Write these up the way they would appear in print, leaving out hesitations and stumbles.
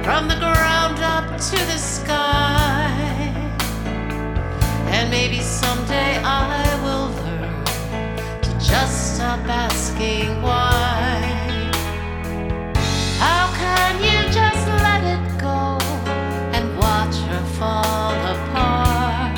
from the ground up to the sky. And maybe someday I will learn to just stop asking why. How can you just let it go and watch her fall apart?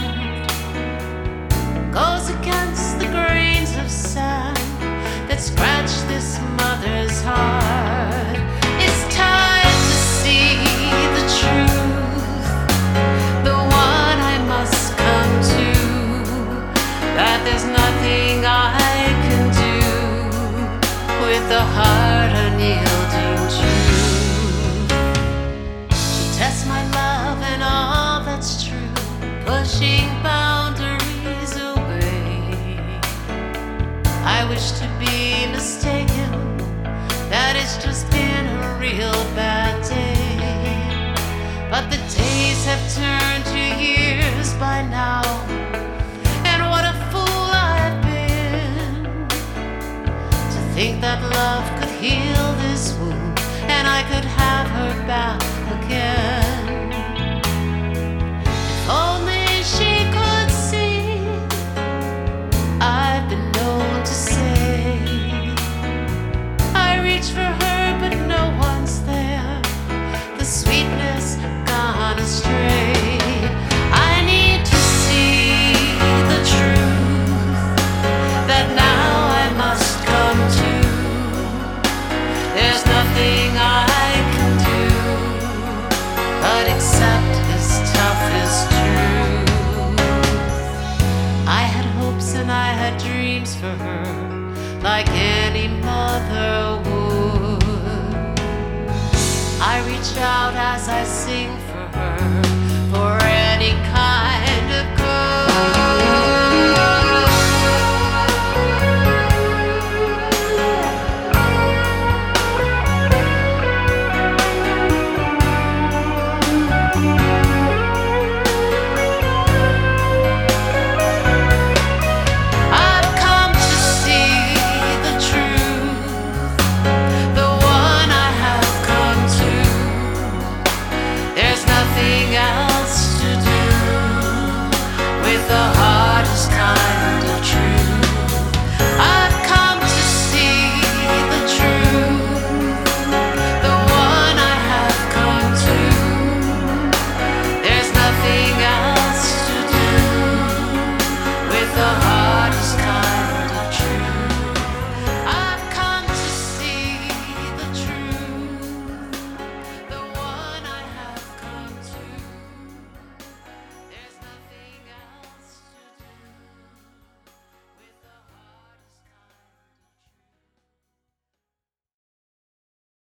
Goes against the grains of sand that scratch this mother's heart. It's time to see the truth, the one I must come to, that there's nothing I can do with the heart unyielding truth. She tests my love and all that's true, pushing boundaries away. I wish to be mistaken, that it's just been a real bad day. But the days have turned to years by now, and what a fool I've been to think that love could heal this wound, and I could have her back again. If only she could see, I've been known to say, I reach for her but no one's there, the sweetness gone astray. I need to see the truth that now I must come to. There's nothing I can do but accept this toughest truth. I had hopes and I had dreams for her, like any mother would. I reach out as I sing for her,